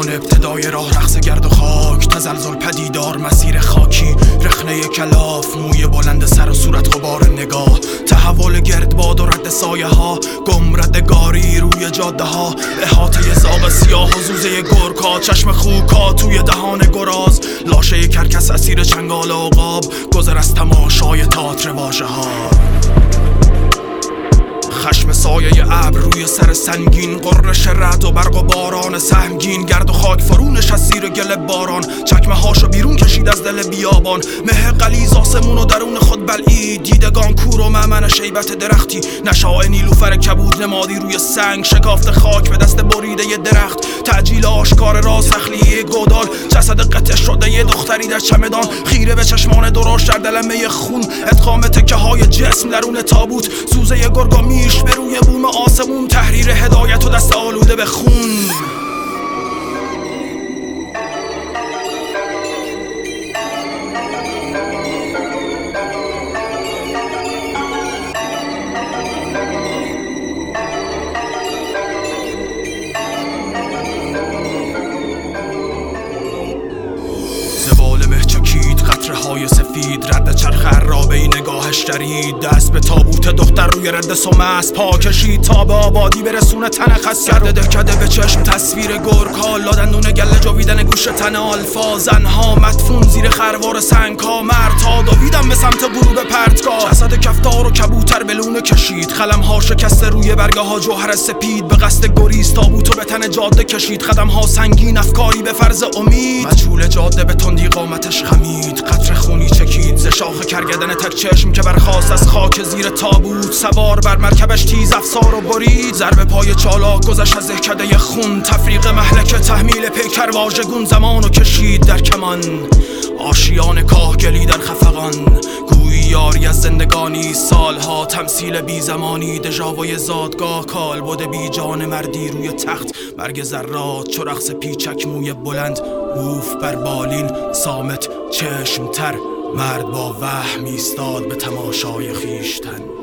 ابتدای راه رقص گرد و خاک، تزلزل پدیدار مسیر خاکی، رخنه کلاف، موی بلند سر و صورت غبار نگاه، تحول گردباد و رد سایه ها، گمردگاری روی جاده ها، احاطه زاغ سیاه و زوزه گرکا، چشم خوکا توی دهان گراز، لاشه کرکس اسیر چنگال عقاب، گذر از تماشای تئاتر واژه ها. خشم سایه ابر روی سر سنگین، قررش رعد و برق و باران سهمگین، گرد و خاک فرونش از زیر گل باران، چکمه هاشو بیرون کشید از دل بیابان، مه غلیظ آسمون و درون خود بلعید، دیدگان کور و مأمن شیبت درختی، نشاء نیلوفر کبود نمادی روی سنگ، شکافت خاک به دست بریده ی درخت، تعجیل آشکار راز تخلیه گودال، جسد قطع شده ی دختری در چمدان، خیره به چشمان درشت در دلمه خون، ادغام تکه های جسم درون تابوت، سوزه ی گرگامیش به روی بوم آسمون، تحریر هدایت و دست آلوده به خون. زبال مه چکید قطره های سفید، رد چرخ عرابه‌ای نگاهش درید، دست به تابوت دختر روی رد سمست پا کشید تا به آبادی برسونه تن خسته، گرد دهکده به چشم تصویر گرگ‌ها، لادندون گله جویدن گوش تن آلفا، زنها مدفون زیر خروار سنگ‌ها، مردها دویدن به سمت غروب پرتگاه، جسد کفتار و کبوتر به لونه کشید، قلم‌ها شکسته روی برگه‌ها جوهر سپید، به قصد گریز تابوتو به تن جاده کشید، قدم‌ها سنگین افکاری به فرض امید، مجهول جاده به تندی قامتش خمید، قطره خونی چکید ز شاخ کرگدن تک چشم که برخاست از خاک زیر تابوت، سوار بر مرکبش تیز افسار و برید، ضرب پای چالاک گذشت از دهکده خون، تفریق مهلک تحمیل پیکر واژگون، زمانو کشید در کمان، آشیان کاهگلی در خفقان، گویی یاری از زندگانی، سالها تمثیل بی زمانی، دژاوی زادگاه، کالبد بی جان مردی روی تخت، مرگ ذرات چو رقص پیچک، موی بلند اوف بر بالین، صامت چشمتر، مرد با وهم ایستاد به تماشای خویشتن.